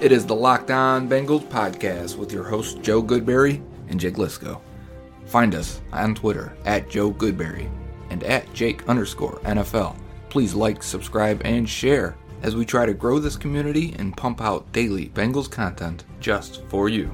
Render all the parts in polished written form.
It is the Locked On Bengals podcast with your hosts Joe Goodberry and Jake Lisco. Find us on Twitter at Joe Goodberry and at Jake_NFL. Please like, subscribe, and share as we try to grow this community and pump out daily Bengals content just for you.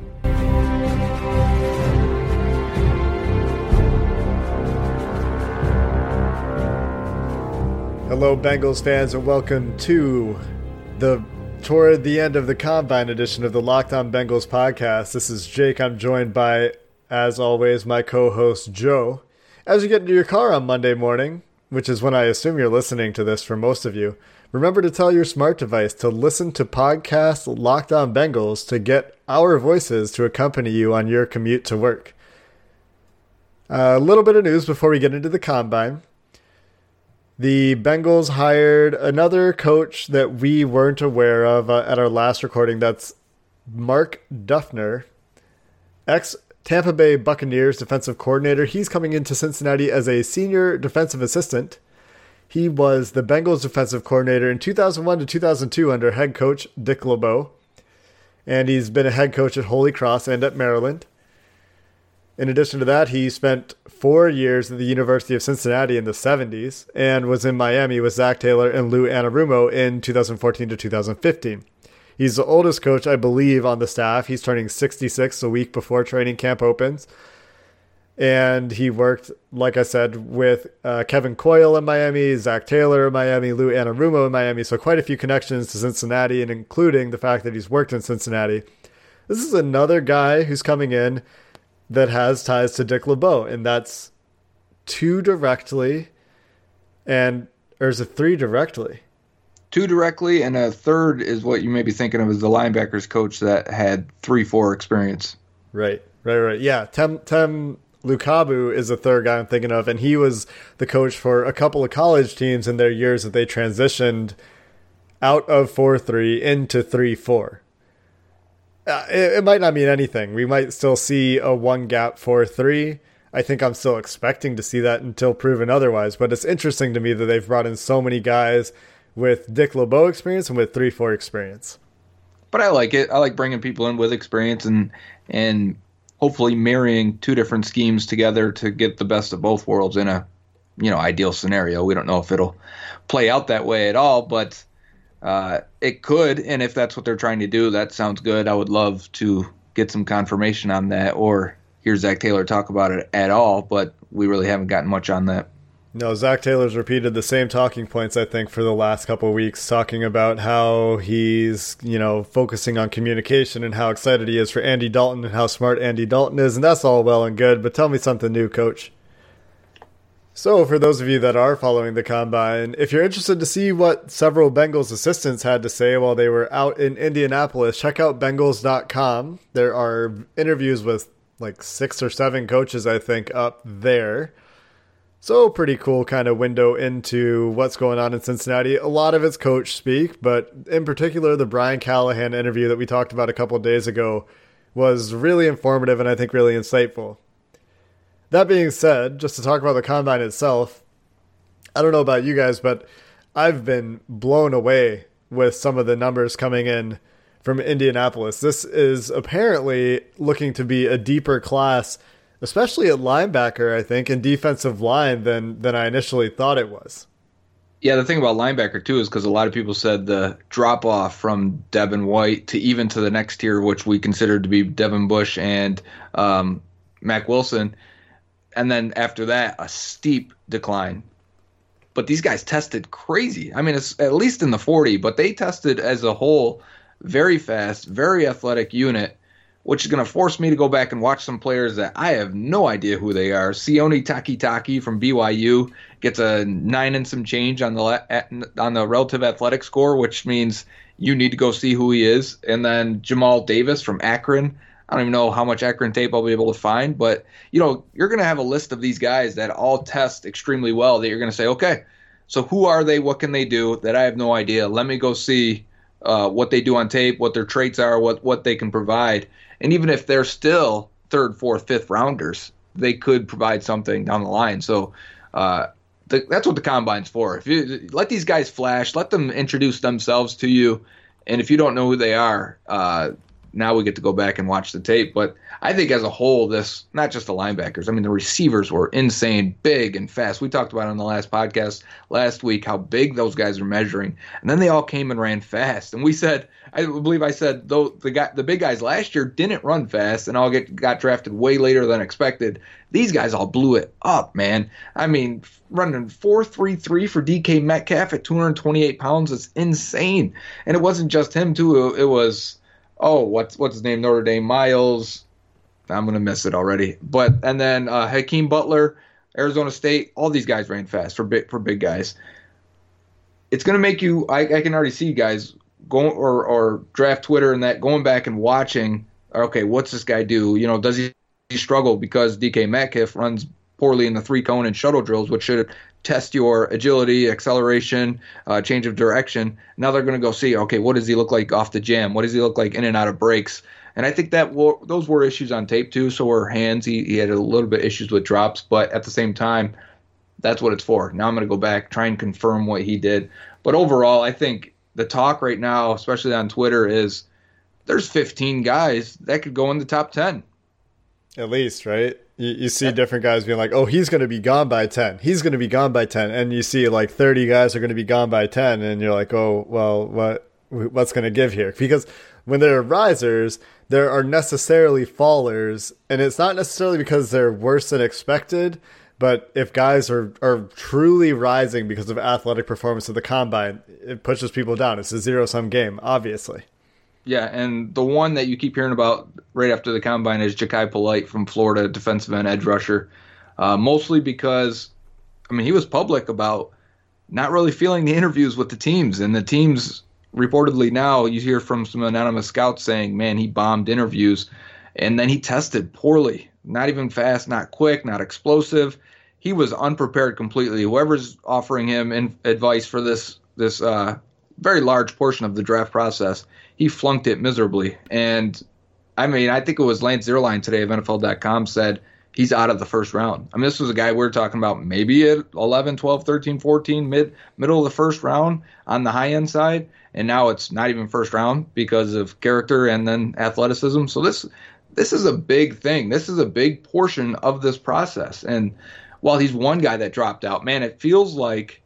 Hello, Bengals fans, and welcome to toward the end of the Combine edition of the Locked On Bengals podcast. This is Jake. I'm joined by, as always, my co-host Joe. As you get into your car on Monday morning, which is when I assume you're listening to this for most of you, remember to tell your smart device to listen to podcast Locked On Bengals to get our voices to accompany you on your commute to work. A little bit of news before we get into the Combine. The Bengals hired another coach that we weren't aware of at our last recording. That's Mark Duffner, ex-Tampa Bay Buccaneers defensive coordinator. He's coming into Cincinnati as a senior defensive assistant. He was the Bengals defensive coordinator in 2001 to 2002 under head coach Dick LeBeau. And he's been a head coach at Holy Cross and at Maryland. In addition to that, he spent 4 years at the University of Cincinnati in the 70s and was in Miami with Zach Taylor and Lou Anarumo in 2014 to 2015. He's the oldest coach, I believe, on the staff. He's turning 66 a week before training camp opens. And he worked, like I said, with Kevin Coyle in Miami, Zach Taylor in Miami, Lou Anarumo in Miami. So quite a few connections to Cincinnati, and including the fact that he's worked in Cincinnati. This is another guy who's coming in that has ties to Dick LeBeau, and that's two directly, or is it three directly? Two directly, and a third is what you may be thinking of as the linebackers coach that had 3-4 experience. Right. Yeah, Tem Lukabu is the third guy I'm thinking of, and he was the coach for a couple of college teams in their years that they transitioned out of 4-3 into 3-4. It might not mean anything. We might still see a one-gap 4-3. I think I'm still expecting to see that until proven otherwise. But it's interesting to me that they've brought in so many guys with Dick LeBeau experience and with 3-4 experience. But I like it. I like bringing people in with experience and hopefully marrying two different schemes together to get the best of both worlds in a ideal scenario. We don't know if it'll play out that way at all, but it could, and if that's what they're trying to do, that sounds good. I would love to get some confirmation on that or hear Zach Taylor talk about it at all, but we really haven't gotten much on that. No, Zach Taylor's repeated the same talking points, I think, for the last couple of weeks, talking about how he's, focusing on communication and how excited he is for Andy Dalton and how smart Andy Dalton is, and that's all well and good, but tell me something new, Coach. So, for those of you that are following the Combine, if you're interested to see what several Bengals assistants had to say while they were out in Indianapolis, check out Bengals.com. There are interviews with like 6 or 7 coaches, I think, up there. So, pretty cool kind of window into what's going on in Cincinnati. A lot of it's coach speak, but in particular, the Brian Callahan interview that we talked about a couple of days ago was really informative and I think really insightful. That being said, just to talk about the Combine itself, I don't know about you guys, but I've been blown away with some of the numbers coming in from Indianapolis. This is apparently looking to be a deeper class, especially at linebacker, I think, and defensive line than I initially thought it was. Yeah, the thing about linebacker, too, is because a lot of people said the drop-off from Devin White to even to the next tier, which we considered to be Devin Bush and Mack Wilson, and then after that, a steep decline. But these guys tested crazy. I mean, it's at least in the 40, but they tested as a whole very fast, very athletic unit, which is going to force me to go back and watch some players that I have no idea who they are. Sione Takitaki from BYU gets a 9 and some change on the relative athletic score, which means you need to go see who he is. And then Jamal Davis from Akron. I don't even know how much Akron tape I'll be able to find, but you're going to have a list of these guys that all test extremely well that you're going to say, okay, so who are they? What can they do that I have no idea? Let me go see what they do on tape, what their traits are, what they can provide. And even if they're still 3rd, 4th, 5th rounders, they could provide something down the line. So that's what the Combine's for. If you let these guys flash, let them introduce themselves to you, And if you don't know who they are, now we get to go back and watch the tape. But I think as a whole, this, not just the linebackers, I mean, the receivers were insane, big and fast. We talked about it on the last podcast last week, how big those guys are measuring. And then they all came and ran fast. And we said, I believe I said, though the big guys last year didn't run fast and all got drafted way later than expected. These guys all blew it up, man. I mean, running 4.33 for DK Metcalf at 228 pounds is insane. And it wasn't just him, too. It was, what's his name? Notre Dame, Miles. I'm going to miss it already. And then Hakeem Butler, Arizona State, all these guys ran fast for big guys. It's going to make you, I can already see guys going or draft Twitter and that, going back and watching, okay, what's this guy do? You know, does he struggle because DK Metcalf runs poorly in the 3-cone and shuttle drills, which should test your agility, acceleration, change of direction. Now they're going to go see, okay, what does he look like off the jam? What does he look like in and out of breaks? And I think that those were issues on tape too. So were hands. He had a little bit issues with drops, but at the same time, that's what it's for. Now I'm going to go back, try and confirm what he did. But overall, I think the talk right now, especially on Twitter, is there's 15 guys that could go in the top 10. At least, right? You see different guys being like, oh, he's going to be gone by 10. He's going to be gone by 10. And you see like 30 guys are going to be gone by 10. And you're like, oh, well, what's going to give here? Because when there are risers, there are necessarily fallers. And it's not necessarily because they're worse than expected. But if guys are truly rising because of athletic performance of the combine, it pushes people down. It's a zero-sum game, obviously. Yeah, and the one that you keep hearing about right after the combine is Ja'Kai Polite from Florida, defensive end, edge rusher. Mostly because, I mean, he was public about not really feeling the interviews with the teams. And the teams, reportedly now, you hear from some anonymous scouts saying, man, he bombed interviews. And then he tested poorly. Not even fast, not quick, not explosive. He was unprepared completely. Whoever's offering him advice for this very large portion of the draft process, he flunked it miserably. And, I mean, I think it was Lance Zierlein today of NFL.com said he's out of the first round. I mean, this was a guy we were talking about maybe at 11, 12, 13, 14, middle of the first round on the high-end side, and now it's not even first round because of character and then athleticism. So this is a big thing. This is a big portion of this process. And while he's one guy that dropped out, man, it feels like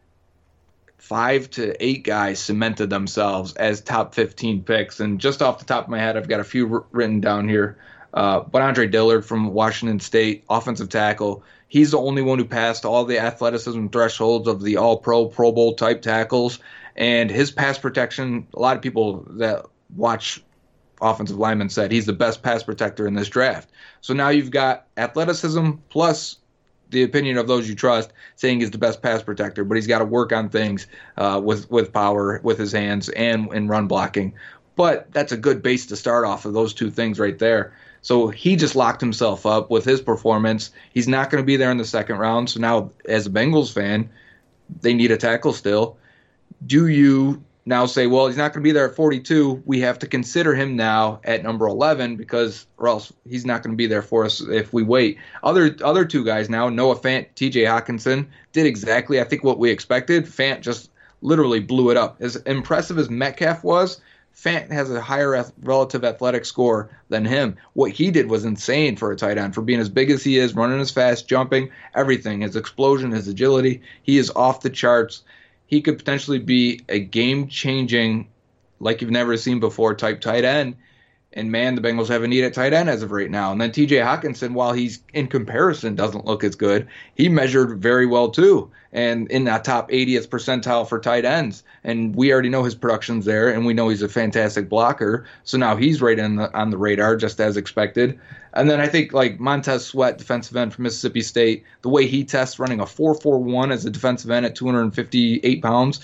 5 to 8 guys cemented themselves as top 15 picks. And just off the top of my head, I've got a few written down here. But Andre Dillard from Washington State, offensive tackle, he's the only one who passed all the athleticism thresholds of the all-pro, Pro Bowl type tackles. And his pass protection, a lot of people that watch offensive linemen said he's the best pass protector in this draft. So now you've got athleticism plus the opinion of those you trust saying he's the best pass protector, but he's got to work on things with power, with his hands, and in run blocking. But that's a good base to start off of those two things right there. So he just locked himself up with his performance. He's not going to be there in the second round. So now, as a Bengals fan, they need a tackle still. Do you now say, well, he's not going to be there at 42. We have to consider him now at number 11 or else he's not going to be there for us if we wait. Other two guys now, Noah Fant, TJ Hockenson, did exactly, I think, what we expected. Fant just literally blew it up. As impressive as Metcalf was, Fant has a higher relative athletic score than him. What he did was insane for a tight end, for being as big as he is, running as fast, jumping, everything. His explosion, his agility, he is off the charts. He could potentially be a game-changing, like you've never seen before, type tight end. And, man, the Bengals have a need at tight end as of right now. And then T.J. Hockenson, while he's in comparison doesn't look as good, he measured very well too, and in that top 80th percentile for tight ends. And we already know his production's there, and we know he's a fantastic blocker. So now he's right on the radar, just as expected. And then I think like Montez Sweat, defensive end from Mississippi State, the way he tests running a 4.41 as a defensive end at 258 pounds,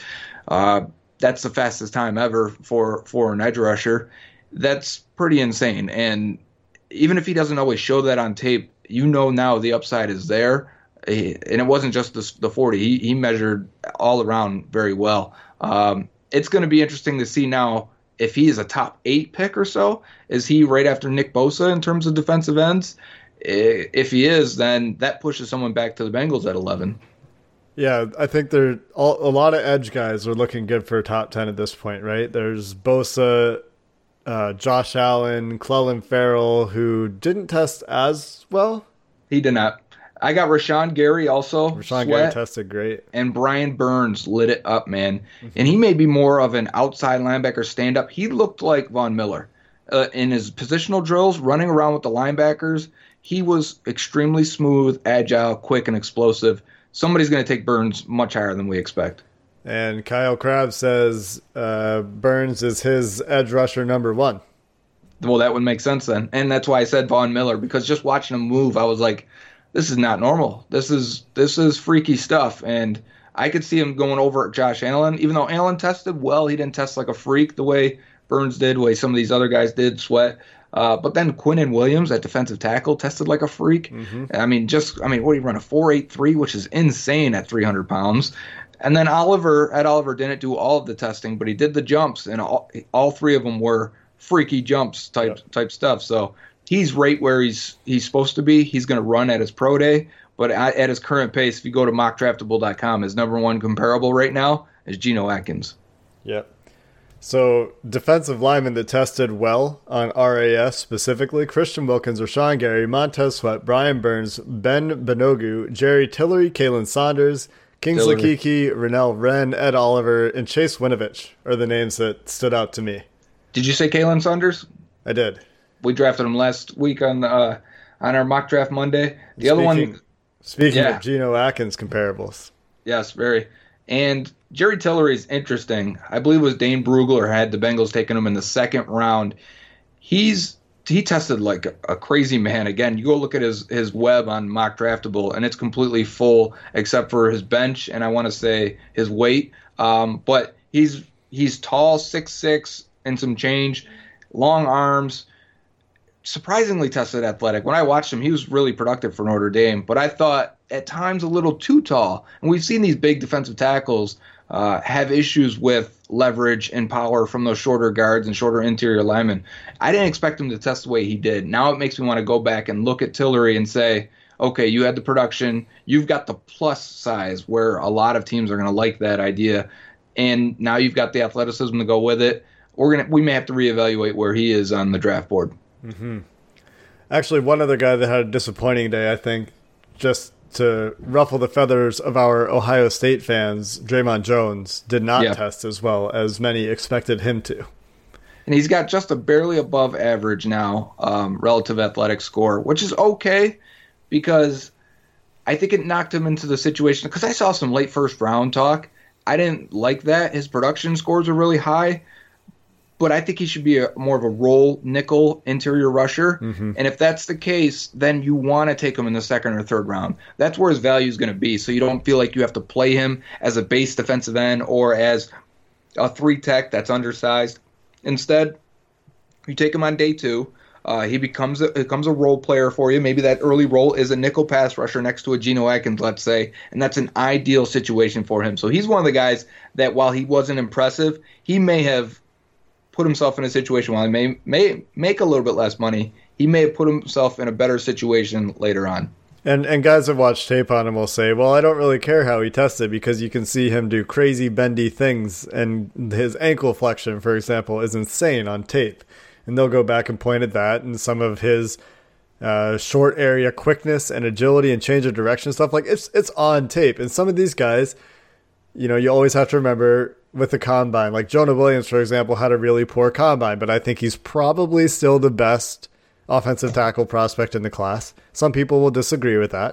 that's the fastest time ever for an edge rusher. That's pretty insane. And even if he doesn't always show that on tape, you know now the upside is there. And it wasn't just the 40. He measured all around very well. It's going to be interesting to see now if he is a top 8 pick or so. Is he right after Nick Bosa in terms of defensive ends? If he is, then that pushes someone back to the Bengals at 11. Yeah, I think a lot of edge guys are looking good for a top 10 at this point, right? There's Bosa, Josh Allen, Clelin Ferrell, who didn't test as well. He did not. I got Rashawn Gary also. Rashawn Gary tested great. And Brian Burns lit it up, man. And he may be more of an outside linebacker stand-up. He looked like Von Miller. In his positional drills, running around with the linebackers, he was extremely smooth, agile, quick, and explosive. Somebody's going to take Burns much higher than we expect. And Kyle Crabb says Burns is his edge rusher number 1. Well, that would make sense then. And that's why I said Von Miller, because just watching him move, I was like, this is not normal. This is freaky stuff. And I could see him going over at Josh Allen. Even though Allen tested well, he didn't test like a freak the way Burns did, the way some of these other guys did, Sweat. But then Quinnen Williams at defensive tackle tested like a freak. Mm-hmm. What do you run, a 4.83, which is insane at 300 pounds. And then Oliver didn't do all of the testing, but he did the jumps, and all three of them were freaky jumps type stuff. So he's right where he's supposed to be. He's going to run at his pro day, but at his current pace, if you go to mockdraftable.com, his number one comparable right now is Geno Atkins. Yep. So defensive linemen that tested well on RAS specifically: Christian Wilkins, Rashawn Gary, Montez Sweat, Brian Burns, Ben Benogu, Jerry Tillery, Kalen Saunders, Kingsley Keke, Rennell Wren, Ed Oliver, and Chase Winovich are the names that stood out to me. Did you say Kalen Saunders? I did. We drafted him last week on our mock draft Monday. Speaking of Geno Atkins comparables. Yes, very. And Jerry Tillery is interesting. I believe it was Dane Brugler had the Bengals taking him in the second round. He tested like a crazy man. Again, you go look at his web on Mock Draftable, and it's completely full except for his bench and I want to say his weight. But he's tall, 6'6", and some change, long arms, surprisingly tested athletic. When I watched him, he was really productive for Notre Dame, but I thought at times a little too tall. And we've seen these big defensive tackles have issues with leverage and power from those shorter guards and shorter interior linemen. I didn't expect him to test the way he did. Now it makes me want to go back and look at Tillery and say, okay, you had the production, you've got the plus size where a lot of teams are going to like that idea, and now you've got the athleticism to go with it. We may have to reevaluate where he is on the draft board. Mm-hmm. Actually, one other guy that had a disappointing day, I think, just to ruffle the feathers of our Ohio State fans, Draymond Jones did not test as well as many expected him to. And he's got just a barely above average now relative athletic score, which is okay because I think it knocked him into the situation. Because I saw some late first round talk. I didn't like that. His production scores are really high. But I think he should be more of a roll nickel interior rusher. Mm-hmm. And if that's the case, then you want to take him in the second or third round. That's where his value is going to be. So you don't feel like you have to play him as a base defensive end or as a 3-tech that's undersized. Instead, you take him on day 2. He becomes a role player for you. Maybe that early role is a nickel pass rusher next to a Geno Atkins, let's say, and that's an ideal situation for him. So he's one of the guys that while he wasn't impressive, he may have put himself in a situation while he may make a little bit less money, he may have put himself in a better situation later on. And guys that watch tape on him will say, well, I don't really care how he tested because you can see him do crazy bendy things, and his ankle flexion, for example, is insane on tape. And they'll go back and point at that and some of his short area quickness and agility and change of direction stuff. Like it's on tape. And some of these guys, you always have to remember with the combine, like Jonah Williams, for example, had a really poor combine, but I think he's probably still the best offensive tackle prospect in the class. Some people will disagree with that,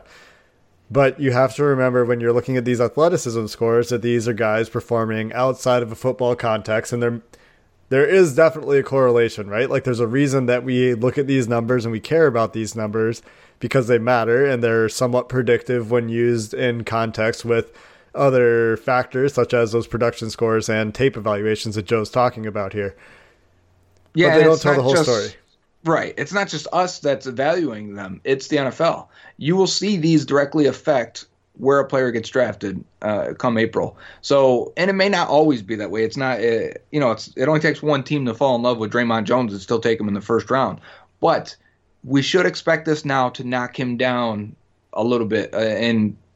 but you have to remember when you're looking at these athleticism scores that these are guys performing outside of a football context, and there is definitely a correlation, right? Like there's a reason that we look at these numbers and we care about these numbers because they matter and they're somewhat predictive when used in context with other factors such as those production scores and tape evaluations that Joe's talking about here. Yeah, but they don't tell the whole story. Right. It's not just us that's evaluating them. It's the NFL. You will see these directly affect where a player gets drafted come April. So, and it may not always be that way. It's not, it only takes one team to fall in love with Draymond Jones and still take him in the first round. But we should expect this now to knock him down a little bit and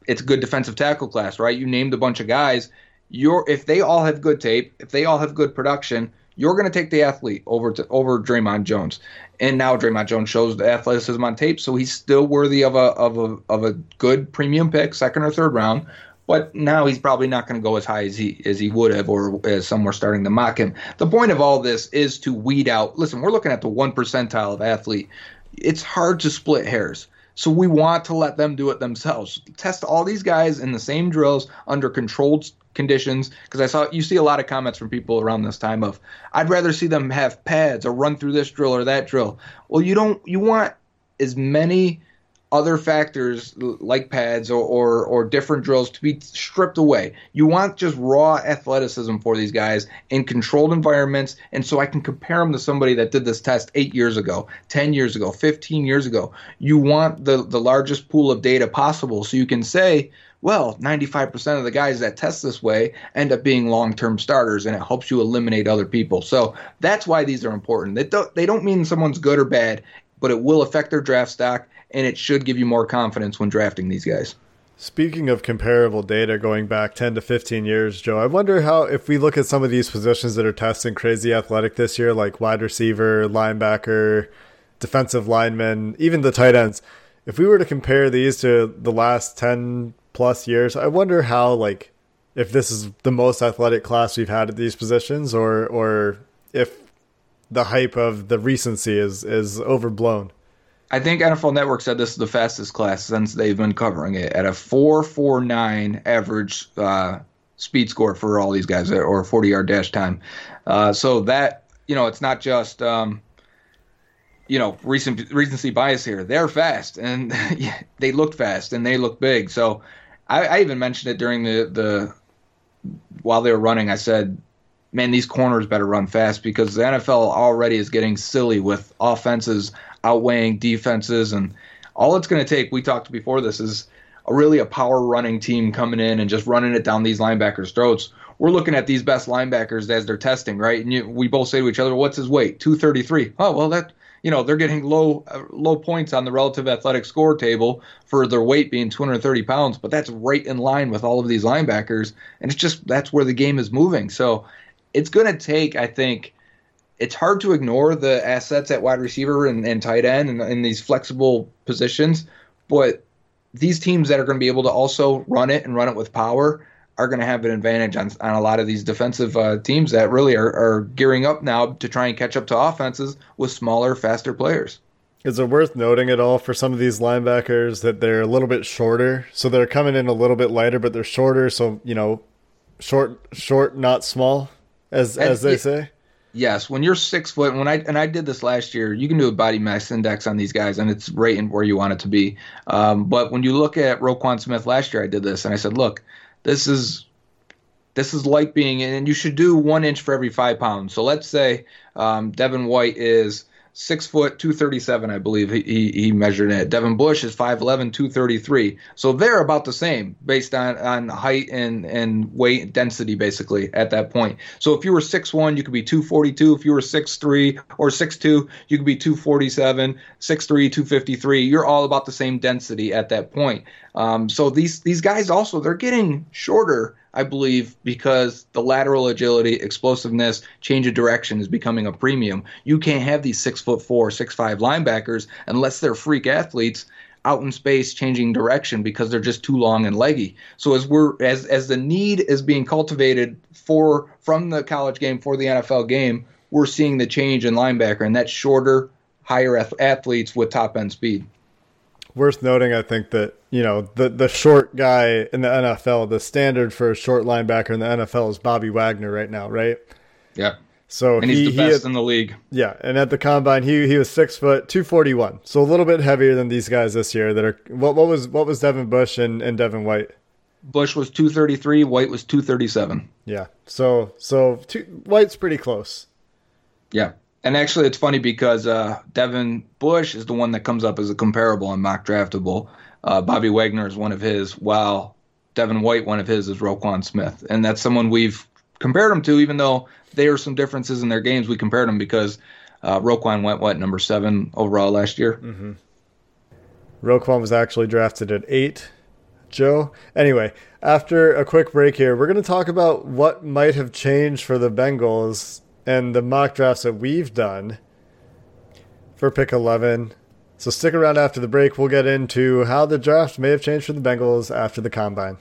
it's a good defensive tackle class, right? You named a bunch of guys. If they all have good tape, if they all have good production, you're going to take the athlete over Draymond Jones. And now Draymond Jones shows the athleticism on tape, so he's still worthy of a good premium pick, second or third round. But now he's probably not going to go as high as he would have, or as some were starting to mock him. The point of all this is to weed out. Listen, we're looking at the 1 percentile of athlete. It's hard to split hairs. So we want to let them do it themselves. Test all these guys in the same drills under controlled conditions, because you see a lot of comments from people around this time of, I'd rather see them have pads or run through this drill or that drill. Well, you want as many other factors like pads or different drills to be stripped away. You want just raw athleticism for these guys in controlled environments, and so I can compare them to somebody that did this test 8 years ago, 10 years ago, 15 years ago. You want the largest pool of data possible, so you can say, well, 95% of the guys that test this way end up being long-term starters, and it helps you eliminate other people. So that's why these are important. They don't mean someone's good or bad, but it will affect their draft stock, and it should give you more confidence when drafting these guys. Speaking of comparable data going back 10 to 15 years, Joe, I wonder how, if we look at some of these positions that are testing crazy athletic this year, like wide receiver, linebacker, defensive lineman, even the tight ends, if we were to compare these to the last 10 plus years, I wonder how, like, if this is the most athletic class we've had at these positions, or if the hype of the recency is overblown. I think NFL Network said this is the fastest class since they've been covering it, at a 4.49 average speed score for all these guys, or 40-yard dash time. So that, it's not just recency bias here. They're fast, and they look fast, and they look big. So I even mentioned it during while they were running. I said, man, these corners better run fast, because the NFL already is getting silly with offenses outweighing defenses, and all it's going to take, we talked before this, is a power running team coming in and just running it down these linebackers' throats. We're looking at these best linebackers as they're testing, right? And we both say to each other, what's his weight? 233. Oh, well, that, they're getting low points on the relative athletic score table for their weight being 230 pounds, but that's right in line with all of these linebackers, and that's where the game is moving. So it's going to take, I think, it's hard to ignore the assets at wide receiver and tight end and in these flexible positions, but these teams that are going to be able to also run it with power are going to have an advantage on a lot of these defensive teams that really are gearing up now to try and catch up to offenses with smaller, faster players. Is it worth noting at all for some of these linebackers that they're a little bit shorter? So they're coming in a little bit lighter, but they're shorter. So, short, not small, as they say. Yes, when you're 6 foot, I did this last year, you can do a body mass index on these guys, and it's right in where you want it to be. But when you look at Roquan Smith last year, I did this, and I said, look, this is like being, and you should do 1 inch for every 5 pounds. So let's say Devin White is 6 foot, 237, I believe he measured it. Devin Bush is 5'11", 233. So they're about the same based on height and weight and density, basically, at that point. So if you were 6'1", you could be 242. If you were 6'3" or 6'2", you could be 247, 6'3", 253. You're all about the same density at that point. So these guys also, they're getting shorter, I believe, because the lateral agility, explosiveness, change of direction is becoming a premium. You can't have these 6'4", 6'5" linebackers unless they're freak athletes out in space changing direction, because they're just too long and leggy. So as the need is being cultivated from the college game for the NFL game, we're seeing the change in linebacker, and that's shorter, higher athletes with top end speed. Worth noting, I think, that the short guy in the NFL, the standard for a short linebacker in the NFL is Bobby Wagner right now, right? Yeah. So and he's the best in the league. Yeah, and at the combine, he was 6 foot, 241, so a little bit heavier than these guys this year. That are what was Devin Bush and Devin White? Bush was 233, White was 237. Yeah, so White's pretty close. Yeah. And actually, it's funny because Devin Bush is the one that comes up as a comparable and mock draftable. Bobby Wagner is one of his, while Devin White, one of his, is Roquan Smith. And that's someone we've compared him to, even though there are some differences in their games. We compared him because Roquan went, number 7 overall last year? Mm-hmm. Roquan was actually drafted at 8. Joe. Anyway, after a quick break here, we're going to talk about what might have changed for the Bengals and the mock drafts that we've done for pick 11. So stick around after the break. We'll get into how the draft may have changed for the Bengals after the Combine.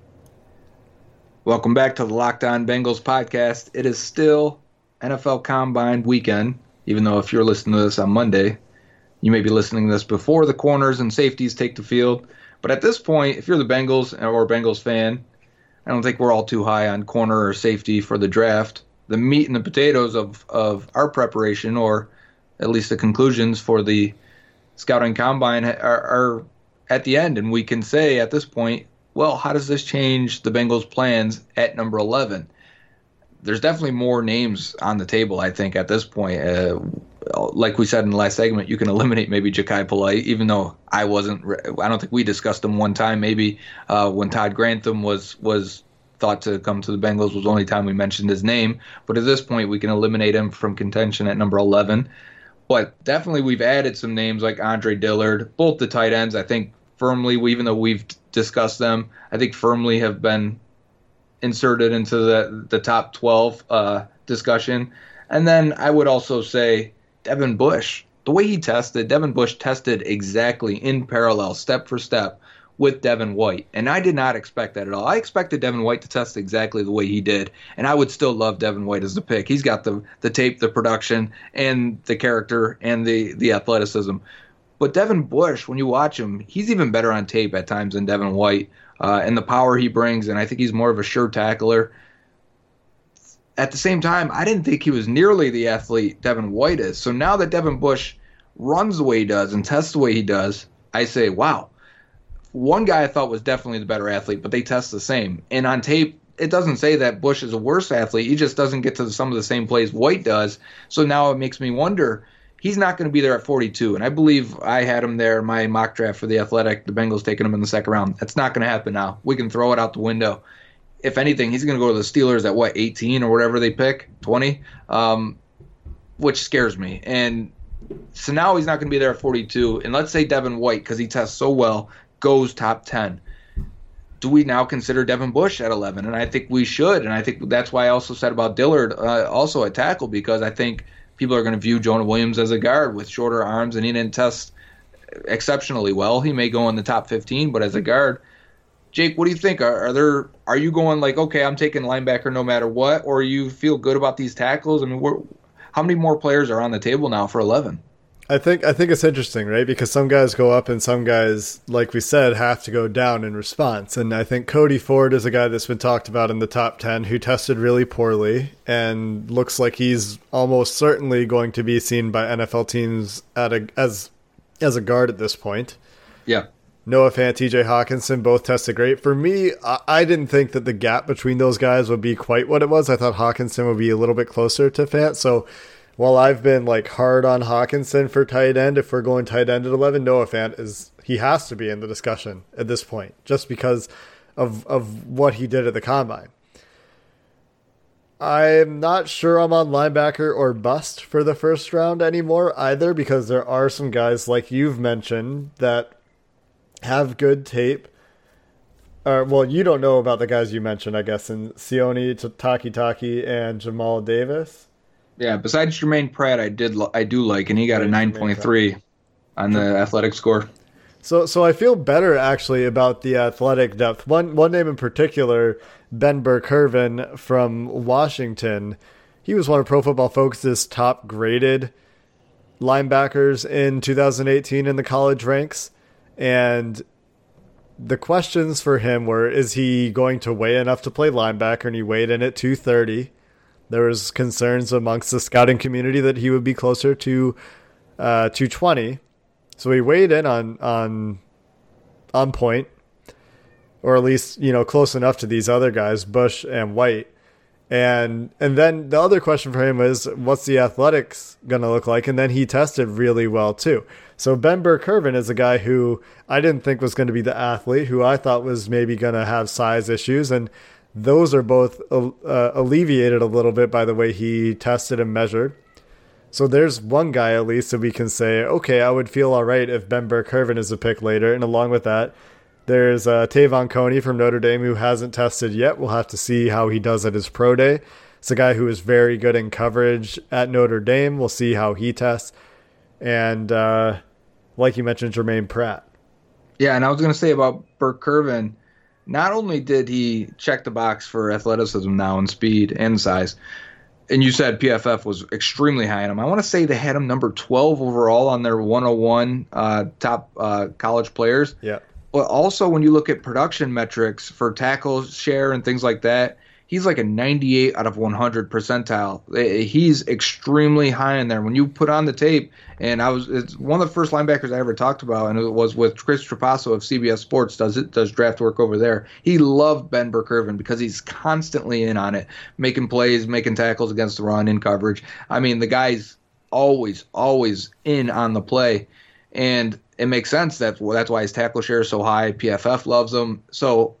Welcome back to the Locked On Bengals podcast. It is still NFL Combine weekend, even though if you're listening to this on Monday, you may be listening to this before the corners and safeties take the field. But at this point, if you're the Bengals or a Bengals fan, I don't think we're all too high on corner or safety for the draft. The meat and the potatoes of our preparation, or at least the conclusions for the scouting combine, are at the end. And we can say at this point, well, how does this change the Bengals' plans at number 11? There's definitely more names on the table, I think, at this point. Like we said in the last segment, you can eliminate maybe Jachai Polite, even though I don't think we discussed him one time. Maybe when Todd Grantham was thought to come to the Bengals was the only time we mentioned his name. But at this point, we can eliminate him from contention at number 11. But definitely we've added some names like Andre Dillard, both the tight ends, I think firmly, even though we've discussed them, I think firmly have been inserted into the top 12 discussion. And then I would also say Devin Bush. The way he tested, Devin Bush tested exactly in parallel, step for step, with Devin White. And I did not expect that at all. I expected Devin White to test exactly the way he did, and I would still love Devin White as the pick. He's got the tape, the production, and the character, and the athleticism. But Devin Bush, when you watch him, he's even better on tape at times than Devin White, and the power he brings, and I think he's more of a sure tackler. At the same time, I didn't think he was nearly the athlete Devin White is. So now that Devin Bush runs the way he does and tests the way he does, I say, wow. One guy I thought was definitely the better athlete, but they test the same. And on tape, it doesn't say that Bush is a worse athlete. He just doesn't get to some of the same plays White does. So now it makes me wonder, he's not going to be there at 42. And I believe I had him there in my mock draft for the Athletic, the Bengals taking him in the second round. That's not going to happen now. We can throw it out the window. If anything, he's going to go to the Steelers at, 18 or whatever they pick, 20, which scares me. And so now he's not going to be there at 42. And let's say Devin White, because he tests so well, goes top 10. Do we now consider Devin Bush at 11? And I think we should. And I think that's why I also said about Dillard also at tackle, because I think people are going to view Jonah Williams as a guard with shorter arms, and he didn't test exceptionally well. He may go in the top 15, but as a guard, Jake, what do you think? Are you going like, okay, I'm taking linebacker no matter what, or you feel good about these tackles? I mean, how many more players are on the table now for 11? I think it's interesting, right? Because some guys go up and some guys, like we said, have to go down in response. And I think Cody Ford is a guy that's been talked about in the top 10 who tested really poorly and looks like he's almost certainly going to be seen by NFL teams as a guard at this point. Yeah. Noah Fant, TJ Hawkinson both tested great. For me, I didn't think that the gap between those guys would be quite what it was. I thought Hawkinson would be a little bit closer to Fant. So while I've been hard on Hawkinson for tight end, if we're going tight end at 11, Noah Fant he has to be in the discussion at this point, just because of what he did at the Combine. I'm not sure I'm on linebacker or bust for the first round anymore either, because there are some guys like you've mentioned that have good tape. Well, you don't know about the guys you mentioned, I guess, in Sione Takitaki and Jamal Davis. Yeah, besides Jermaine Pratt, I do like, and he got a 9.3 on the athletic score. So I feel better actually about the athletic depth. One name in particular, Ben Burr-Kirven from Washington. He was one of Pro Football Focus's top graded linebackers in 2018 in the college ranks. And the questions for him were, is he going to weigh enough to play linebacker? And he weighed in at 230. There was concerns amongst the scouting community that he would be closer to 220. So he weighed in on point, or at least, close enough to these other guys, Bush and White. And then the other question for him was, what's the athletics going to look like? And then he tested really well too. So Ben Burr-Kirven is a guy who I didn't think was going to be the athlete, who I thought was maybe going to have size issues. And those are both alleviated a little bit by the way he tested and measured. So there's one guy at least that we can say, okay, I would feel all right if Ben Burr-Kirven is a pick later. And along with that, There's Tavon Coney from Notre Dame who hasn't tested yet. We'll have to see how he does at his pro day. It's a guy who is very good in coverage at Notre Dame. We'll see how he tests. And like you mentioned, Jermaine Pratt. Yeah, and I was going to say about Burke Curvin, not only did he check the box for athleticism now and speed and size, and you said PFF was extremely high on him. I want to say they had him number 12 overall on their 101 top college players. Yeah. But also when you look at production metrics for tackle share and things like that, he's like a 98 out of 100 percentile. He's extremely high in there. When you put on the tape, and it's one of the first linebackers I ever talked about, and it was with Chris Trapasso of CBS Sports, does draft work over there. He loved Ben Burke-Irvin because he's constantly in on it, making plays, making tackles against the run, in coverage. I mean, the guy's always in on the play, and it makes sense. That's why his tackle share is so high. PFF loves him. So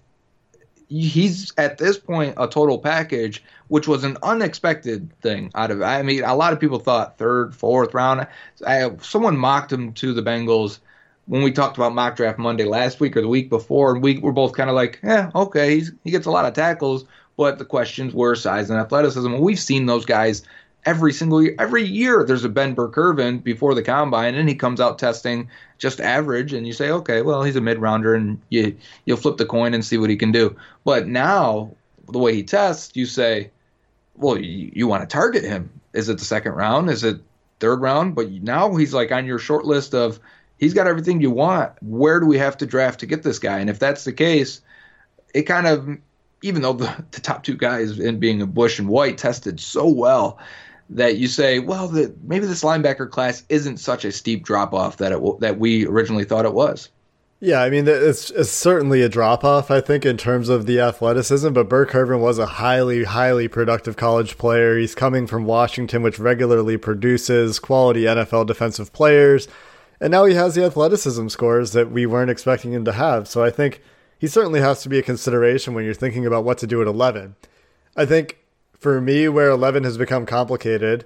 he's at this point a total package, which was an unexpected thing out of. I mean, a lot of people thought third, fourth round. Someone mocked him to the Bengals when we talked about mock draft Monday last week or the week before, and we were both kind of like, yeah, okay, he gets a lot of tackles, but the questions were size and athleticism. And we've seen those guys every single year. Every year there's a Ben Burke-Irvin before the combine, and he comes out testing just average, and you say, okay, well, he's a mid-rounder, and you'll flip the coin and see what he can do. But now, the way he tests, you say, well, you want to target him. Is it the second round? Is it third round? But now he's like on your short list of, he's got everything you want. Where do we have to draft to get this guy? And if that's the case, it kind of, even though the top two guys in being a Bush and White tested so well, that you say, well, maybe this linebacker class isn't such a steep drop-off that we originally thought it was. Yeah, I mean, it's certainly a drop-off, I think, in terms of the athleticism, but Burke-Irvin was a highly, highly productive college player. He's coming from Washington, which regularly produces quality NFL defensive players, and now he has the athleticism scores that we weren't expecting him to have. So I think he certainly has to be a consideration when you're thinking about what to do at 11. I think for me, where 11 has become complicated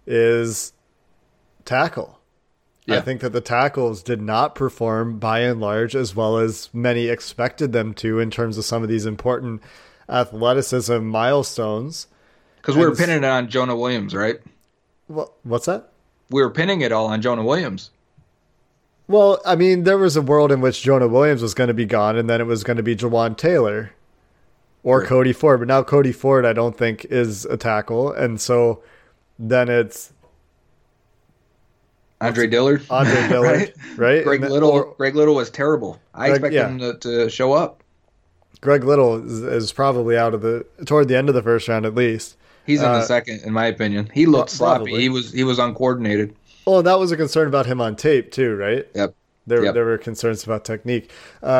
is tackle. Yeah. I think that the tackles did not perform by and large as well as many expected them to in terms of some of these important athleticism milestones. Because we were pinning it on Jonah Williams, right? What's that? We were pinning it all on Jonah Williams. Well, I mean, there was a world in which Jonah Williams was going to be gone, and then it was going to be Jawan Taylor. Or sure. Cody Ford, but now Cody Ford I don't think is a tackle, and so then it's Andre Dillard. right? Greg Little was terrible. I expect him to show up. Greg Little is probably toward the end of the first round at least. He's in the second, in my opinion. He looked sloppy. Probably. He was uncoordinated. Well, that was a concern about him on tape too, right? Yep. There were concerns about technique.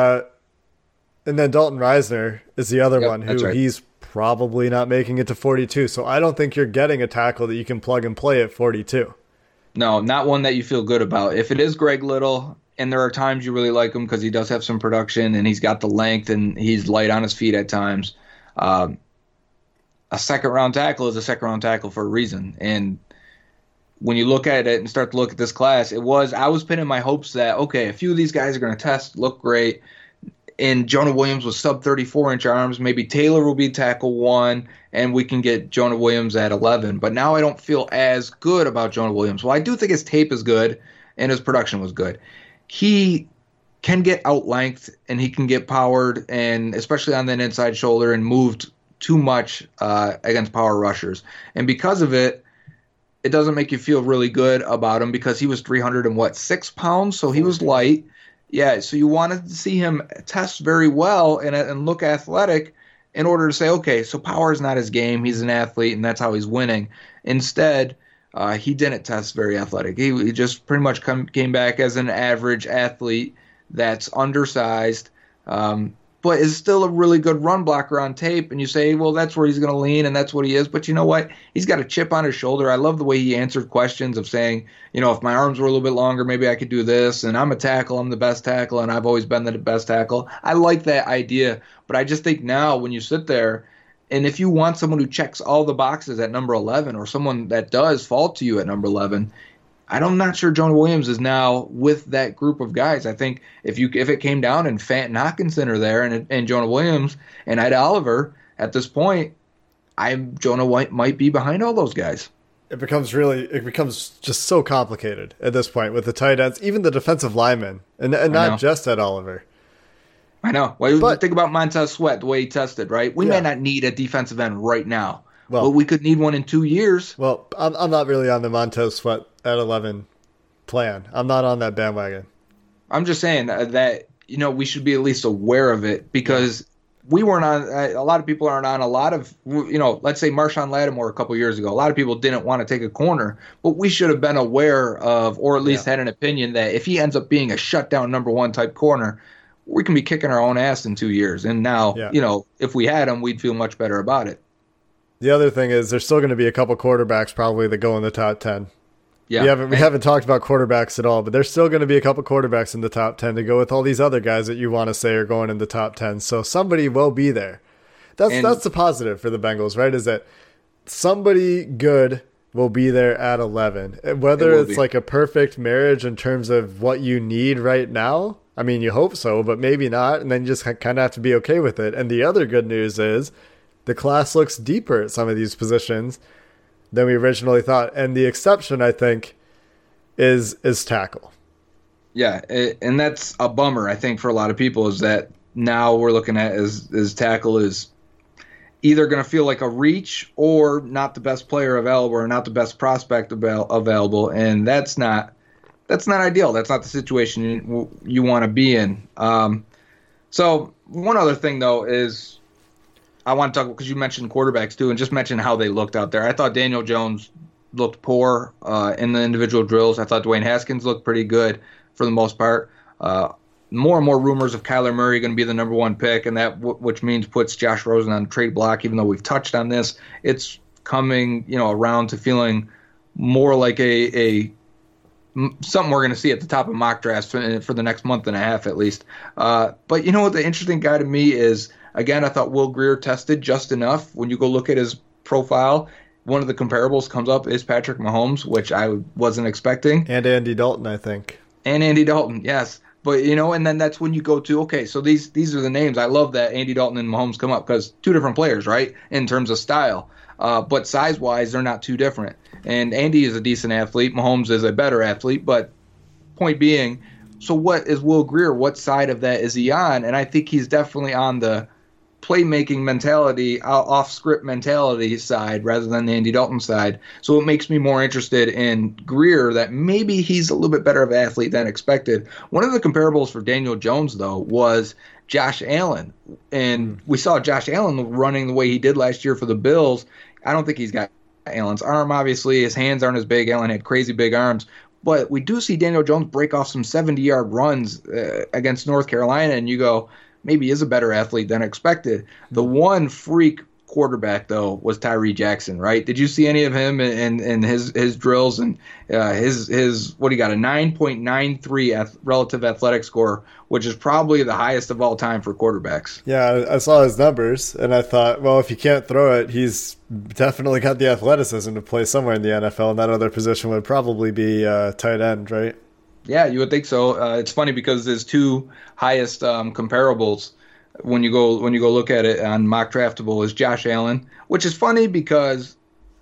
And then Dalton Reisner is the other one who he's probably not making it to 42. So I don't think you're getting a tackle that you can plug and play at 42. No, not one that you feel good about. If it is Greg Little, and there are times you really like him because he does have some production and he's got the length and he's light on his feet at times, a second-round tackle is a second-round tackle for a reason. And when you look at it and start to look at this class, I was pinning my hopes that, okay, a few of these guys are going to test, look great, and Jonah Williams was sub 34-inch arms. Maybe Taylor will be tackle 1, and we can get Jonah Williams at 11. But now I don't feel as good about Jonah Williams. Well, I do think his tape is good, and his production was good. He can get out-lengthed, and he can get powered, and especially on that inside shoulder, and moved too much against power rushers. And because of it, it doesn't make you feel really good about him because he was 306 pounds, so he was light. Yeah, so you wanted to see him test very well and look athletic in order to say, okay, so power is not his game. He's an athlete, and that's how he's winning. Instead, he didn't test very athletic. He just pretty much came back as an average athlete that's undersized, but is still a really good run blocker on tape. And you say, well, that's where he's going to lean, and that's what he is. But you know what? He's got a chip on his shoulder. I love the way he answered questions of saying, if my arms were a little bit longer, maybe I could do this. And I'm a tackle. I'm the best tackle, and I've always been the best tackle. I like that idea. But I just think now when you sit there, and if you want someone who checks all the boxes at number 11 or someone that does fall to you at number 11, I'm not sure Jonah Williams is now with that group of guys. I think if it came down and Fant and Hockenson are there and Jonah Williams and Ed Oliver at this point, Jonah White might be behind all those guys. It becomes just so complicated at this point with the tight ends, even the defensive linemen, and not just Ed Oliver. I know. Well, think about Montez Sweat, the way he tested, right? We may not need a defensive end right now, but we could need one in 2 years. Well, I'm not really on the Montez Sweat at 11 plan. I'm not on that bandwagon. I'm just saying that we should be at least aware of it because we weren't on. A lot of people aren't on a lot of. Let's say Marshawn Lattimore a couple years ago. A lot of people didn't want to take a corner, but we should have been aware of, or at least had an opinion that if he ends up being a shutdown number one type corner, we can be kicking our own ass in 2 years. And now, if we had him, we'd feel much better about it. The other thing is there's still going to be a couple quarterbacks probably that go in the top 10. Yeah. We haven't talked about quarterbacks at all, but there's still going to be a couple quarterbacks in the top 10 to go with all these other guys that you want to say are going in the top 10. So somebody will be there. That's the positive for the Bengals, right? Is that somebody good will be there at 11. Whether it's like a perfect marriage in terms of what you need right now, I mean, you hope so, but maybe not. And then you just kind of have to be okay with it. And the other good news is the class looks deeper at some of these positions than we originally thought. And the exception, I think, is tackle. Yeah, and that's a bummer, I think, for a lot of people, is that now we're looking at as tackle is either going to feel like a reach or not the best player available or not the best prospect available, and that's not ideal. That's not the situation you want to be in. So one other thing, though, is I want to talk, because you mentioned quarterbacks too, and just mention how they looked out there. I thought Daniel Jones looked poor in the individual drills. I thought Dwayne Haskins looked pretty good for the most part. More and more rumors of Kyler Murray going to be the number one pick, and that which means puts Josh Rosen on the trade block. Even though we've touched on this, it's coming around to feeling more like a something we're going to see at the top of mock drafts for the next month and a half at least. But what the interesting guy to me is, again, I thought Will Grier tested just enough. When you go look at his profile, one of the comparables comes up is Patrick Mahomes, which I wasn't expecting. And Andy Dalton, I think. And Andy Dalton, yes. But, and then that's when you go to, okay, so these are the names. I love that Andy Dalton and Mahomes come up because two different players, right, in terms of style. But size-wise, they're not too different. And Andy is a decent athlete. Mahomes is a better athlete. But point being, so what is Will Grier? What side of that is he on? And I think he's definitely on the playmaking mentality, off-script mentality side rather than the Andy Dalton side. So it makes me more interested in Grier, that maybe he's a little bit better of an athlete than expected. One of the comparables for Daniel Jones, though, was Josh Allen. And we saw Josh Allen running the way he did last year for the Bills. I don't think he's got Allen's arm, obviously. His hands aren't as big. Allen had crazy big arms. But we do see Daniel Jones break off some 70-yard runs against North Carolina, and you go, maybe he is a better athlete than expected. The one freak quarterback, though, was Tyree Jackson, right? Did you see any of him in his drills and his what he got, a 9.93 relative athletic score, which is probably the highest of all time for quarterbacks. Yeah, I saw his numbers, and I thought, well, if he can't throw it, he's definitely got the athleticism to play somewhere in the NFL, and that other position would probably be tight end, right? Yeah, you would think so. It's funny because his two highest comparables when you go look at it on Mock Draftable is Josh Allen, which is funny because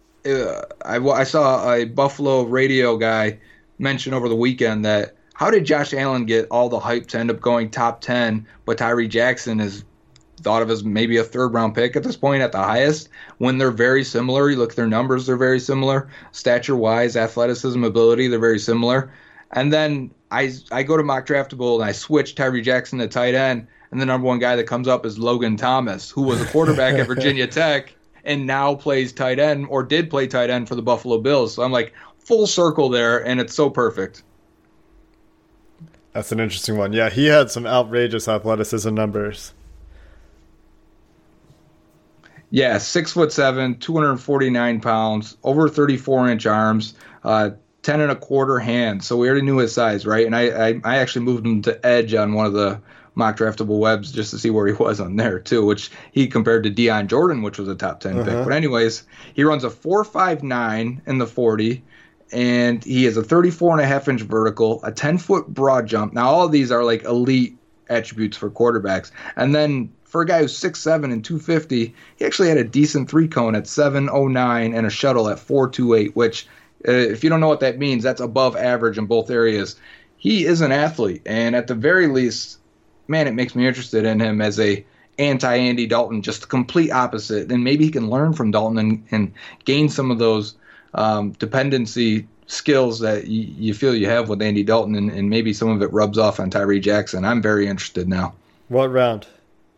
I saw a Buffalo radio guy mention over the weekend that how did Josh Allen get all the hype to end up going top 10, but Tyree Jackson is thought of as maybe a third-round pick at this point at the highest, when they're very similar. You look at their numbers, they're very similar. Stature-wise, athleticism, ability, they're very similar. And then I go to Mock Draftable and I switch Tyree Jackson to tight end, and the number one guy that comes up is Logan Thomas, who was a quarterback at Virginia Tech and now plays tight end, or did play tight end for the Buffalo Bills. So I'm like, full circle there, and it's so perfect. That's an interesting one. Yeah, he had some outrageous athleticism numbers. Yeah, 6'7", 249 pounds, over 34-inch arms, 10 and a quarter hands. So we already knew his size, right? And I actually moved him to edge on one of the Mock Draftable webs just to see where he was on there too, which he compared to Deion Jordan, which was a top 10 pick. But anyways, he runs a 4.59 in the 40 and he has a 34.5-inch vertical, a 10-foot broad jump. Now, all of these are like elite attributes for quarterbacks. And then for a guy who's 6'7" and 250, he actually had a decent three-cone at 7.09 and a shuttle at 4.28, which, if you don't know what that means, that's above average in both areas. He is an athlete, and at the very least, man, it makes me interested in him as a anti-Andy Dalton, just the complete opposite. And maybe he can learn from Dalton and gain some of those dependency skills that you feel you have with Andy Dalton, and maybe some of it rubs off on Tyree Jackson. I'm very interested now. What round?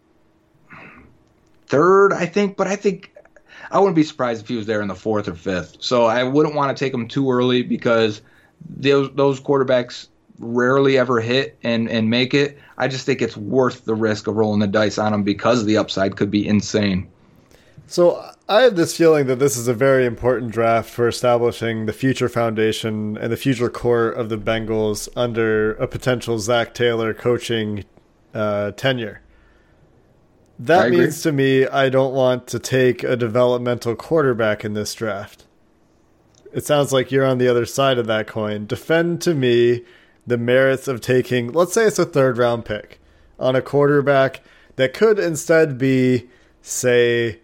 Third, I think, but I think I wouldn't be surprised if he was there in the fourth or fifth. So I wouldn't want to take him too early because those quarterbacks rarely ever hit and make it. I just think it's worth the risk of rolling the dice on him because the upside could be insane. So I have this feeling that this is a very important draft for establishing the future foundation and the future core of the Bengals under a potential Zach Taylor coaching tenure. That means to me, I don't want to take a developmental quarterback in this draft. It sounds like you're on the other side of that coin. Defend to me the merits of taking, let's say it's a third-round pick, on a quarterback that could instead be, say,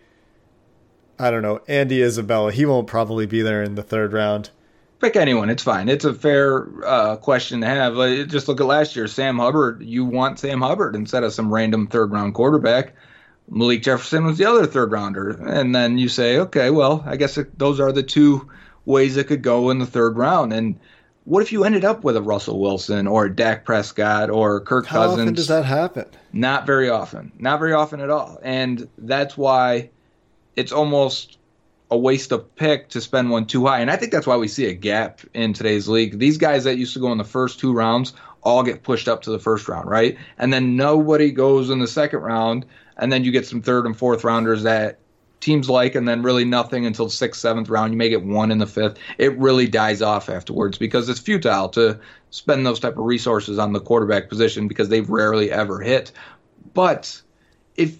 I don't know, Andy Isabella. He won't probably be there in the third round. Pick anyone. It's fine. It's a fair question to have. Just look at last year. Sam Hubbard. You want Sam Hubbard instead of some random third-round quarterback. Malik Jefferson was the other third-rounder. And then you say, okay, well, I guess those are the two ways it could go in the third round. And what if you ended up with a Russell Wilson or Dak Prescott or Kirk Cousins? How often does that happen? Not very often. Not very often at all. And that's why it's almost a waste of pick to spend one too high. And I think that's why we see a gap in today's league. These guys that used to go in the first two rounds all get pushed up to the first round, right? And then nobody goes in the second round, and then you get some third and fourth rounders that teams like, and then really nothing until sixth, seventh round. You may get one in the fifth. It really dies off afterwards because it's futile to spend those type of resources on the quarterback position because they've rarely ever hit. But if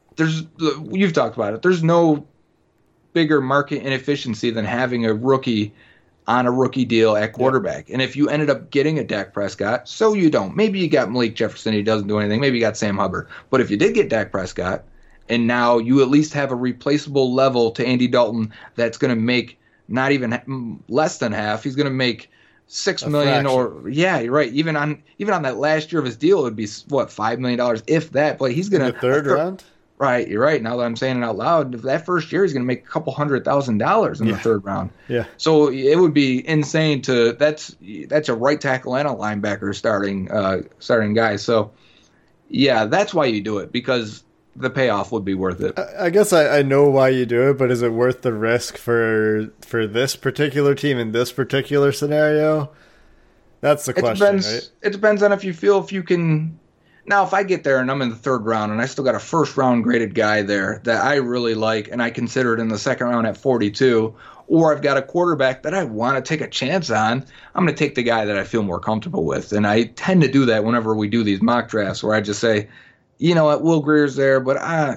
you've talked about it, there's no bigger market inefficiency than having a rookie on a rookie deal at quarterback. And if you ended up getting a Dak Prescott, so you don't. Maybe you got Malik Jefferson, he doesn't do anything. Maybe you got Sam Hubbard. But if you did get Dak Prescott, and now you at least have a replaceable level to Andy Dalton that's going to make not even less than half. He's going to make $6 million, or you're right. Even on that last year of his deal, it would be what, $5 million, if that. But he's going to the third round. Right, you're right. Now that I'm saying it out loud, that first year he's going to make a couple $100,000 in the third round. Yeah. So it would be insane to that's a right tackle and a linebacker starting guy. So yeah, that's why you do it, because the payoff would be worth it. I guess I know why you do it, but is it worth the risk for this particular team in this particular scenario? That's the question, right? It depends on if you can. Now, if I get there and I'm in the third round and I still got a first-round graded guy there that I really like and I consider it in the second round at 42, or I've got a quarterback that I want to take a chance on, I'm going to take the guy that I feel more comfortable with. And I tend to do that whenever we do these mock drafts, where I just say, you know what, Will Greer's there, but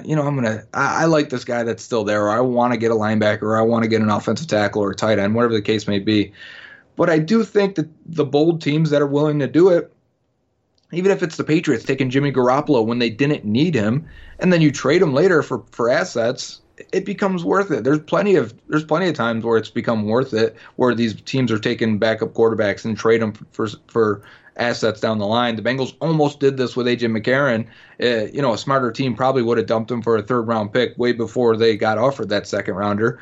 I like this guy that's still there, or I want to get a linebacker, or I want to get an offensive tackle or a tight end, whatever the case may be. But I do think that the bold teams that are willing to do it, even if it's the Patriots taking Jimmy Garoppolo when they didn't need him, and then you trade him later for assets, it becomes worth it. There's plenty of times where it's become worth it, where these teams are taking backup quarterbacks and trade them for assets down the line. The Bengals almost did this with A.J. McCarron. A smarter team probably would have dumped him for a third-round pick way before they got offered that second-rounder.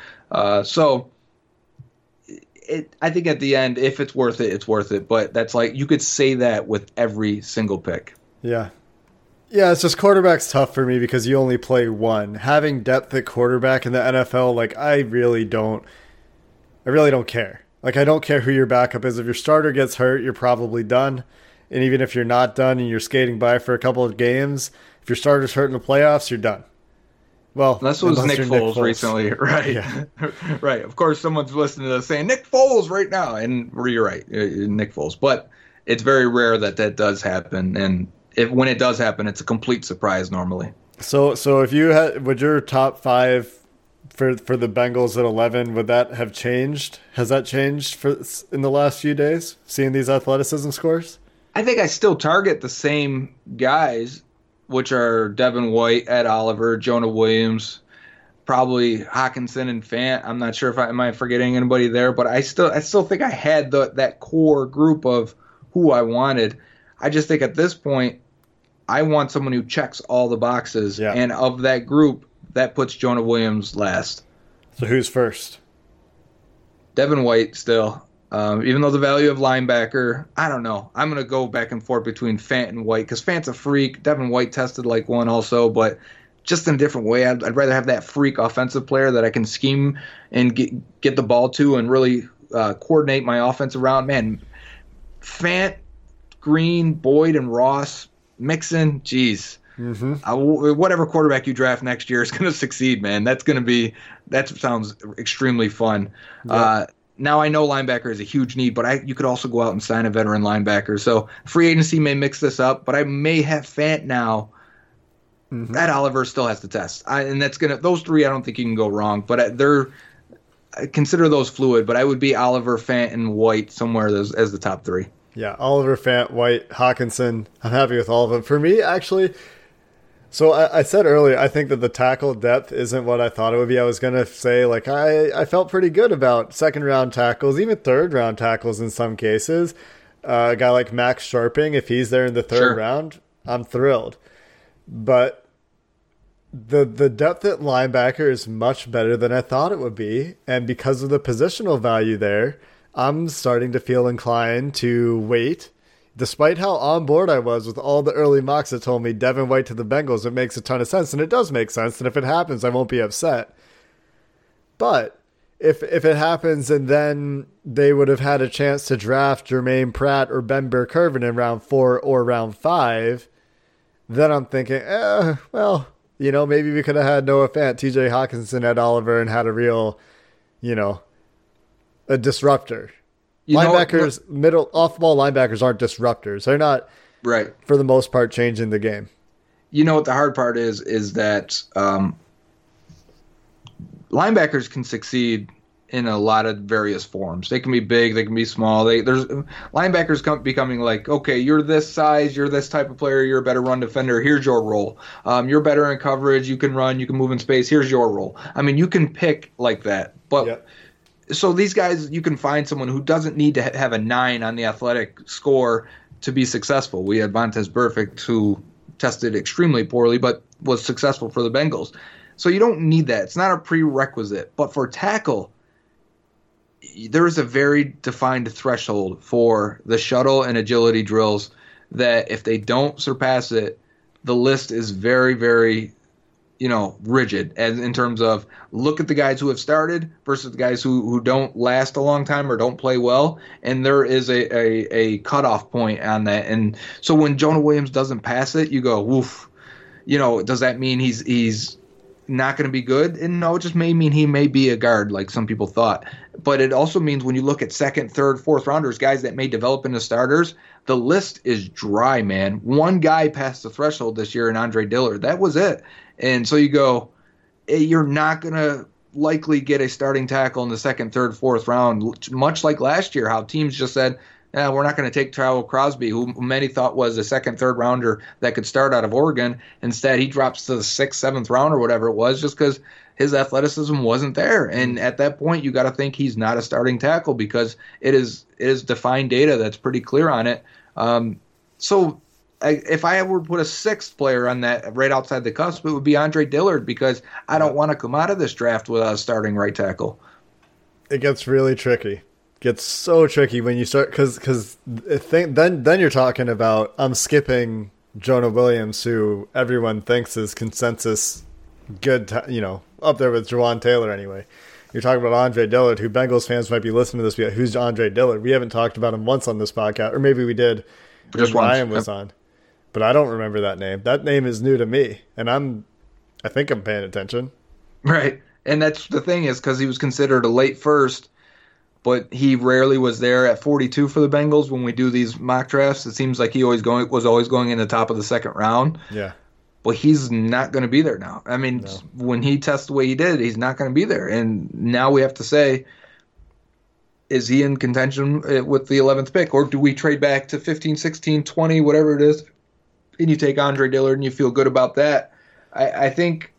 I think at the end, if it's worth it, it's worth it. But that's like, you could say that with every single pick. Yeah. Yeah, it's just quarterback's tough for me because you only play one. Having depth at quarterback in the NFL, like, I really don't care. Like, I don't care who your backup is. If your starter gets hurt, you're probably done. And even if you're not done and you're skating by for a couple of games, if your starter's hurt in the playoffs, you're done. Well, this was Nick Foles recently, right? Yeah. Right. Of course, someone's listening to this saying Nick Foles right now, and you're right, Nick Foles. But it's very rare that does happen, and when it does happen, it's a complete surprise normally. So if you would your top 5 for the Bengals at 11, would that have changed? Has that changed in the last few days, seeing these athleticism scores? I think I still target the same guys, which are Devin White, Ed Oliver, Jonah Williams, probably Hockenson and Fant. I'm not sure if am I forgetting anybody there, but I still think I had that core group of who I wanted. I just think at this point, I want someone who checks all the boxes, and of that group, that puts Jonah Williams last. So who's first? Devin White still. Even though the value of linebacker, I don't know. I'm going to go back and forth between Fant and White because Fant's a freak. Devin White tested like one also, but just in a different way. I'd rather have that freak offensive player that I can scheme and get the ball to and really coordinate my offense around. Man, Fant, Green, Boyd, and Ross, Mixon, geez. Whatever quarterback you draft next year is going to succeed, man. That sounds extremely fun. Yeah. Now I know linebacker is a huge need, but you could also go out and sign a veteran linebacker. So free agency may mix this up, but I may have Fant now. Ed Oliver still has to test, and those three. I don't think you can go wrong, but I consider those fluid. But I would be Oliver, Fant, and White somewhere as the top three. Yeah, Oliver, Fant, White, Hockenson. I'm happy with all of them. For me, actually. So I said earlier, I think that the tackle depth isn't what I thought it would be. I was going to say, like, I felt pretty good about second-round tackles, even third-round tackles in some cases. A guy like Max Sharping, if he's there in the third round, I'm thrilled. But the depth at linebacker is much better than I thought it would be. And because of the positional value there, I'm starting to feel inclined to wait. Despite how on board I was with all the early mocks that told me Devin White to the Bengals, it makes a ton of sense, and it does make sense, and if it happens, I won't be upset. But if it happens and then they would have had a chance to draft Jermaine Pratt or Ben Burr-Kirven in round 4 or round 5, then I'm thinking, well, maybe we could have had Noah Fant, TJ Hockenson, Ed Oliver, and had a real, a disruptor. Linebackers, off-ball linebackers aren't disruptors. They're not, right, for the most part, changing the game. You know what the hard part is that linebackers can succeed in a lot of various forms. They can be big, they can be small. There's linebackers becoming like, okay, you're this size, you're this type of player, you're a better run defender. Here's your role. You're better in coverage. You can run, you can move in space. Here's your role. I mean, you can pick like that, but. Yep. So these guys, you can find someone who doesn't need to have a 9 on the athletic score to be successful. We had Vontaze Burfict, who tested extremely poorly, but was successful for the Bengals. So you don't need that. It's not a prerequisite. But for tackle, there is a very defined threshold for the shuttle and agility drills that if they don't surpass it, the list is very, very rigid as in terms of look at the guys who have started versus the guys who don't last a long time or don't play well. And there is a cutoff point on that. And so when Jonah Williams doesn't pass it, you go, woof, does that mean he's not going to be good? And no, it just may mean he may be a guard like some people thought. But it also means when you look at second, third, fourth rounders, guys that may develop into starters, the list is dry, man. One guy passed the threshold this year in Andre Dillard. That was it. And so you go, you're not going to likely get a starting tackle in the second, third, fourth round, much like last year, how teams just said, we're not going to take Tyrell Crosby, who many thought was a second, third rounder that could start out of Oregon. Instead, he drops to the 6th, 7th round or whatever it was just because his athleticism wasn't there. And at that point, you got to think he's not a starting tackle because it is defined data that's pretty clear on it. If I were to put a 6th player on that right outside the cusp, it would be Andre Dillard because I don't want to come out of this draft without a starting right tackle. It gets really tricky. Gets so tricky when you start because then you're talking about I'm skipping Jonah Williams, who everyone thinks is consensus good, up there with Jawan Taylor anyway. You're talking about Andre Dillard, who Bengals fans might be listening to this. But who's Andre Dillard? We haven't talked about him once on this podcast, or maybe we did when Ryan was on. But I don't remember that name. That name is new to me, and I think I'm paying attention. Right, and that's the thing is because he was considered a late first, but he rarely was there at 42 for the Bengals when we do these mock drafts. It seems like he was always going in the top of the second round. Yeah. but he's not going to be there now. I mean, No. when he tests the way he did, he's not going to be there. And now we have to say, is he in contention with the 11th pick? Or do we trade back to 15, 16, 20, whatever it is, and you take Andre Dillard and you feel good about that? I think,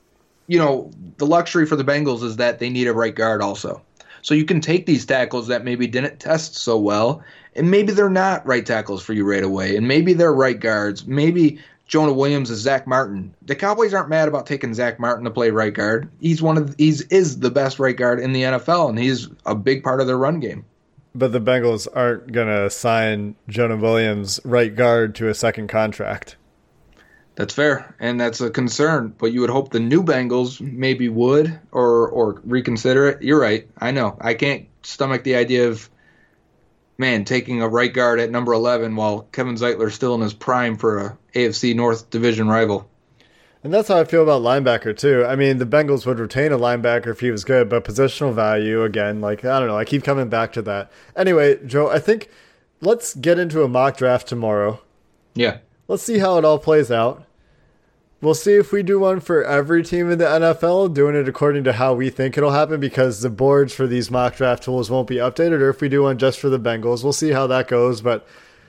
the luxury for the Bengals is that they need a right guard also. So you can take these tackles that maybe didn't test so well, and maybe they're not right tackles for you right away, and maybe they're right guards. Maybe Jonah Williams is Zach Martin. The Cowboys aren't mad about taking Zach Martin to play right guard. He's the best right guard in the NFL, and he's a big part of their run game. But the Bengals aren't going to sign Jonah Williams right guard to a second contract. That's fair, and that's a concern. But you would hope the new Bengals maybe would or reconsider it. You're right. I know. I can't stomach the idea of, taking a right guard at number 11 while Kevin Zeitler's still in his prime for a AFC North division rival. And that's how I feel about linebacker, too. I mean, the Bengals would retain a linebacker if he was good, but positional value, again, I don't know. I keep coming back to that. Anyway, Joe, I think let's get into a mock draft tomorrow. Yeah. Let's see how it all plays out. We'll see if we do one for every team in the NFL, doing it according to how we think it'll happen, because the boards for these mock draft tools won't be updated, or if we do one just for the Bengals. We'll see how that goes. But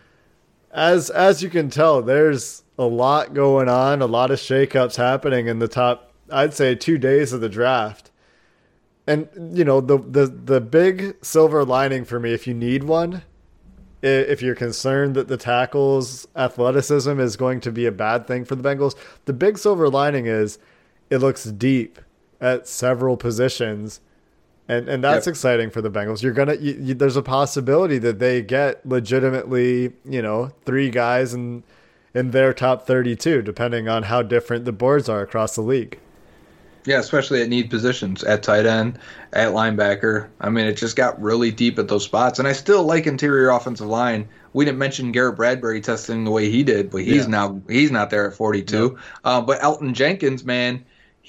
as you can tell, there's a lot going on, a lot of shakeups happening in the top, I'd say, 2 days of the draft. And, the big silver lining for me, if you need one, if you're concerned that the tackles' athleticism is going to be a bad thing for the Bengals, the big silver lining is it looks deep at several positions, and that's exciting for the Bengals. There's a possibility that they get legitimately, 3 guys in their top 32, depending on how different the boards are across the league. Yeah, especially at need positions, at tight end, at linebacker. I mean, it just got really deep at those spots. And I still like interior offensive line. We didn't mention Garrett Bradbury testing the way he did, but he's not there at 42. No. But Elton Jenkins, man,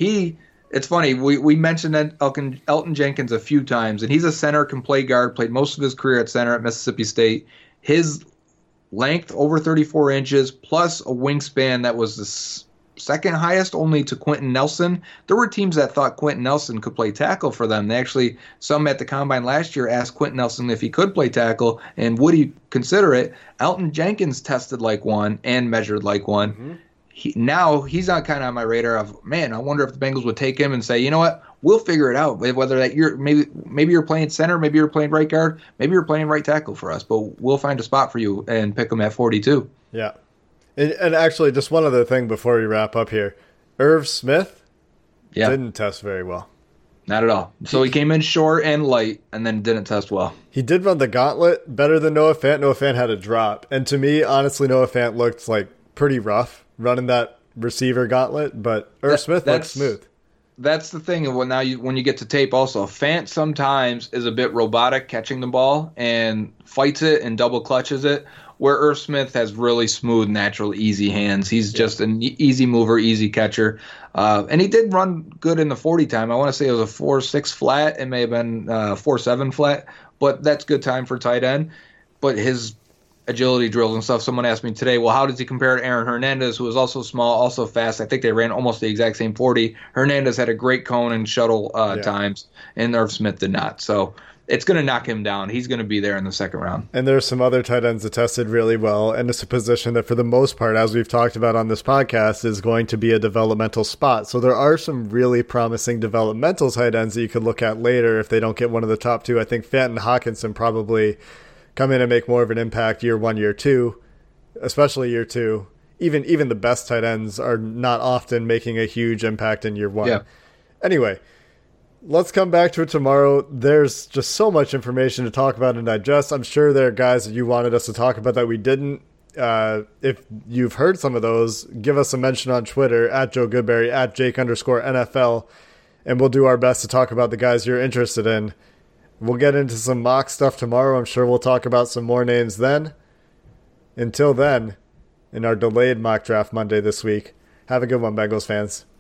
it's funny. We mentioned Elton Jenkins a few times, and he's a center, can play guard, played most of his career at center at Mississippi State. His length, over 34 inches, plus a wingspan that was the second highest only to Quentin Nelson. There were teams that thought Quentin Nelson could play tackle for them. They actually, some at the Combine last year asked Quentin Nelson if he could play tackle and would he consider it. Elton Jenkins tested like one and measured like one. Mm-hmm. Now he's on kind of on my radar of, I wonder if the Bengals would take him and say, you know what, we'll figure it out. Whether that you're maybe you're playing center, maybe you're playing right guard, maybe you're playing right tackle for us, but we'll find a spot for you and pick him at 42. Yeah. And actually, just one other thing before we wrap up here. Irv Smith didn't test very well. Not at all. So he came in short and light and then didn't test well. He did run the gauntlet better than Noah Fant. Noah Fant had a drop. And to me, honestly, Noah Fant looked pretty rough running that receiver gauntlet, but Irv Smith looked smooth. That's the thing. When you get to tape also, Fant sometimes is a bit robotic catching the ball and fights it and double clutches it, where Irv Smith has really smooth, natural, easy hands. He's just an easy mover, easy catcher. And he did run good in the 40 time. I want to say it was a 4.6 flat. It may have been 4.7 flat, but that's good time for tight end. But his agility drills and stuff, someone asked me today, well, how does he compare to Aaron Hernandez, who was also small, also fast? I think they ran almost the exact same 40. Hernandez had a great cone and shuttle times, and Irv Smith did not. So it's going to knock him down. He's going to be there in the second round. And there's some other tight ends that tested really well, and it's a position that for the most part, as we've talked about on this podcast, is going to be a developmental spot. So there are some really promising developmental tight ends that you could look at later if they don't get one of the top 2. I think Fant and Hockenson probably come in and make more of an impact year 1, year 2, especially year 2. Even the best tight ends are not often making a huge impact in year 1. Yeah. Anyway, let's come back to it tomorrow. There's just so much information to talk about and digest. I'm sure there are guys that you wanted us to talk about that we didn't. If you've heard some of those, give us a mention on Twitter, at Joe Goodberry, at Jake_NFL, and we'll do our best to talk about the guys you're interested in. We'll get into some mock stuff tomorrow. I'm sure we'll talk about some more names then. Until then, in our delayed mock draft Monday this week, have a good one, Bengals fans.